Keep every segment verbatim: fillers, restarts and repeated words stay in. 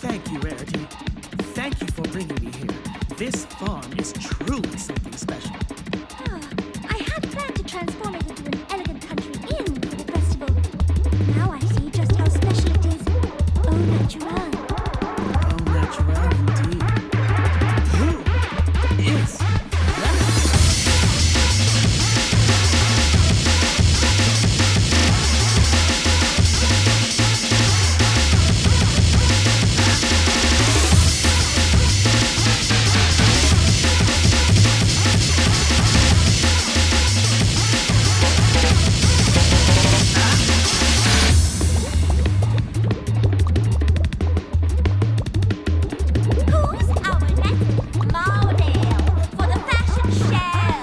Thank you, Rarity. Thank you for bringing me here. This farm is truly something special. Ah, I had planned to transform it into an elegant country inn for the festival. Now I see just how special it is. Au naturel. Au naturel, indeed. Who is that? Who's our next model for the fashion show?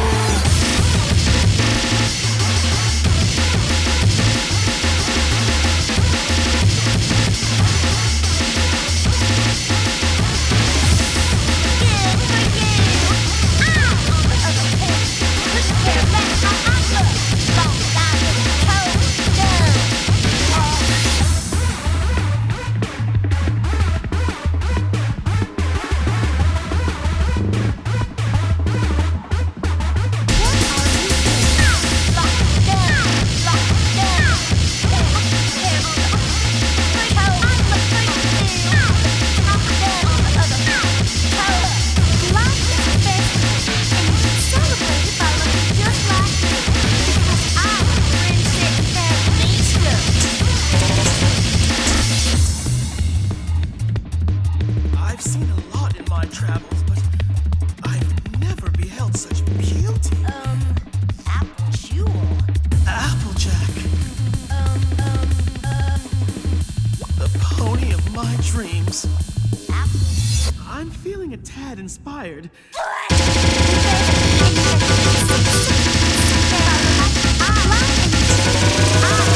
Good for you. I'm on the other end. Couldn't care less how I look. Long as I look toe done. I've seen a lot in my travels, but I've never beheld such beauty. Um, Apple Jewel. Applejack, Um, um, um, the pony of my dreams. Apple. I'm feeling a tad inspired. I